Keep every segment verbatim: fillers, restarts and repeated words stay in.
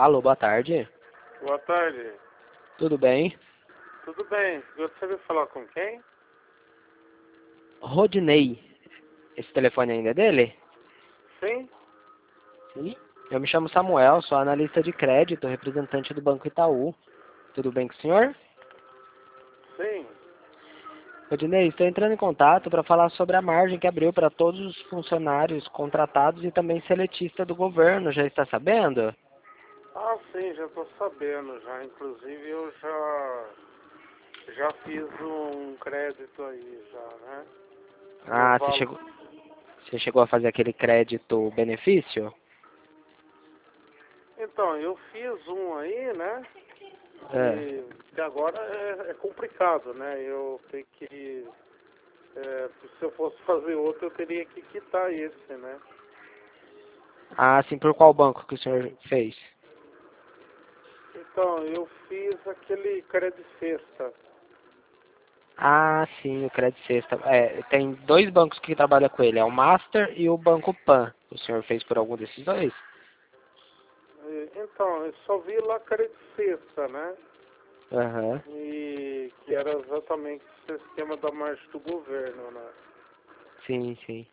Alô, boa tarde. Boa tarde. Tudo bem? Tudo bem. Gostaria de falar com quem? Rodinei. Esse telefone ainda é dele? Sim? Sim. Eu me chamo Samuel, sou analista de crédito, representante do Banco Itaú. Tudo bem com o senhor? Sim. Rodinei, estou entrando em contato para falar sobre a margem que abriu para todos os funcionários contratados e também seletista do governo. Já está sabendo? Ah, sim, já estou sabendo já. Inclusive eu já já fiz um crédito aí já, né? No Ah, você val... chegou, você chegou a fazer aquele crédito benefício? Então, eu fiz um aí, né? É. E que agora é, é complicado, né? Eu tenho que... é, se eu fosse fazer outro, eu teria que quitar esse, né? Ah, sim, por qual banco que o senhor fez? Então, eu fiz aquele crédito sexta. Ah, sim, o Credit Sexta. É, tem dois bancos que trabalham com ele, é o Master e o Banco Pan. O senhor fez por algum desses dois? E, Então, eu só vi lá crédito sexta, né? Aham. E que era exatamente o sistema da margem do governo, né? Sim, sim.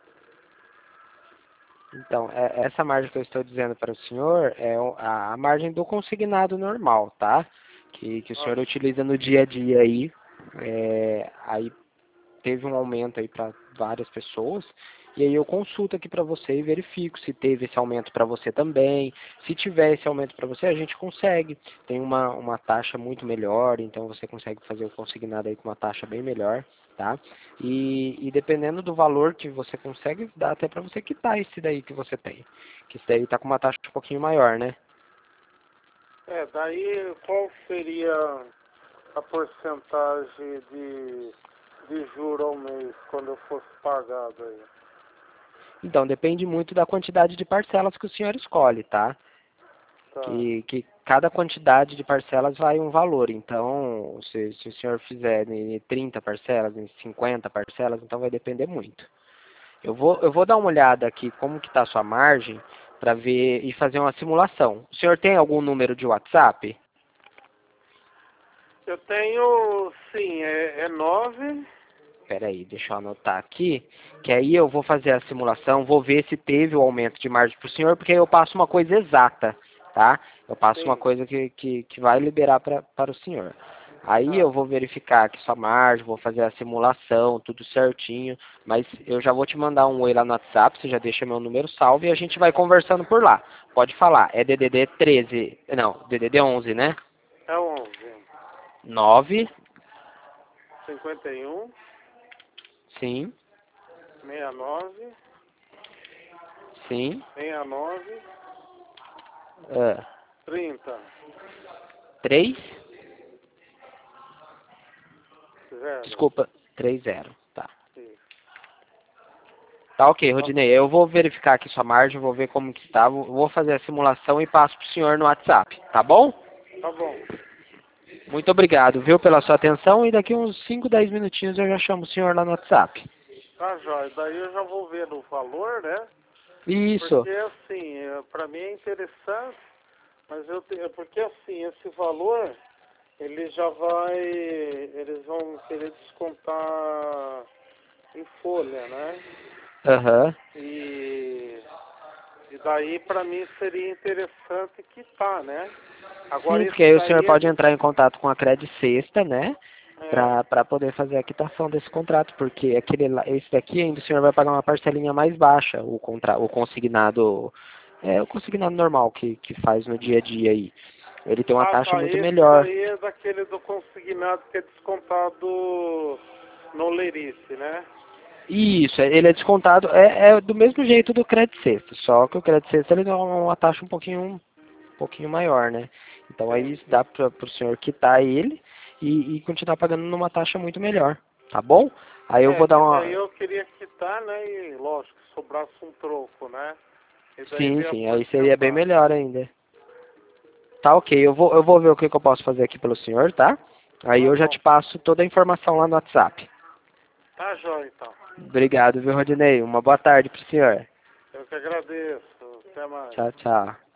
Então, é- essa margem que eu estou dizendo para o senhor é o- a, a margem do consignado normal, tá? Que, que o Ah, senhor utiliza no dia a dia aí. É, aí teve um aumento aí para várias pessoas. E aí eu consulto aqui para você e verifico se teve esse aumento para você também. Se tiver esse aumento para você, a gente consegue. Tem uma, uma taxa muito melhor, então você consegue fazer o consignado aí com uma taxa bem melhor, tá? E, e dependendo do valor que você consegue, dá até para você quitar esse daí que você tem. Que esse daí tá com uma taxa um pouquinho maior, né? é, daí qual seria a porcentagem de, de juro ao mês quando eu fosse pagado aí? Então, depende muito da quantidade de parcelas que o senhor escolhe, tá? Tá, que, que cada quantidade de parcelas vai um valor. Então, se, se o senhor fizer em trinta parcelas, em cinquenta parcelas, então vai depender muito. Eu vou, eu vou dar uma olhada aqui como que está a sua margem para ver e fazer uma simulação. O senhor tem algum número de WhatsApp? eu tenho, sim, é, é nove. Espera aí, deixa eu anotar aqui, que aí eu vou fazer a simulação, vou ver se teve o aumento de margem para o senhor, porque aí eu passo uma coisa exata, tá? Eu passo uma Sim, coisa que, que, que vai liberar pra, para o senhor. Aí eu tá, vou verificar aqui sua margem, vou fazer a simulação, tudo certinho, mas eu já vou te mandar um oi lá no WhatsApp, você já deixa meu número salvo e a gente vai conversando por lá. Pode falar, é D D D treze, não, D D D onze, né? é onze. Nove, cinquenta e um, sim, sessenta e nove, sim, sessenta e nove, ah, trinta, três, zero. desculpa, três zero, tá. Isso. Tá ok, Tá, Rodinei. Eu vou verificar aqui sua margem, vou ver como que está, vou vou fazer a simulação e passo pro senhor no WhatsApp, tá bom? tá bom. Muito obrigado, viu, pela sua atenção e daqui uns cinco, dez minutinhos eu já chamo o senhor lá no WhatsApp. Tá, jóia. Daí eu já vou ver o valor, né? Isso. Porque assim, é, para mim é interessante, mas eu tenho, porque assim, esse valor, ele já vai, eles vão querer descontar em folha, né? Aham. E, e daí para mim seria interessante quitar, né? Agora Sim, porque esse aí o senhor daí pode ele, entrar em contato com a Credit Sexta, né? é, Pra, pra poder fazer a quitação desse contrato, porque aquele, lá- esse daqui ainda o senhor vai pagar uma parcelinha mais baixa, o, contra, o consignado, é o consignado normal que, que faz no dia a dia aí. Ele tem uma ah taxa tá, muito esse melhor. daí é daquele do consignado que é descontado no Lerice, né? Isso, ele é descontado, é, é do mesmo jeito do Credit Sexta, só que o Credit Sexta ele dá uma taxa um pouquinho, um pouquinho maior, né? Então Sim, aí dá sim. para o senhor quitar ele e, e continuar pagando numa taxa muito melhor, tá bom? Aí eu É, vou dar que daí uma... eu queria quitar, né? E lógico, sobrasse um troco, né? E daí Sim, ver a sim, aí seria bem porcentagem. melhor ainda. Tá ok, eu vou, eu vou ver o que, que eu posso fazer aqui pelo senhor, tá? Aí Tá eu já bom. te passo toda a informação lá no WhatsApp. Tá jóia, então. Obrigado, viu, Rodinei? Uma boa tarde pro senhor. Eu que agradeço. Até mais. Tchau, tchau.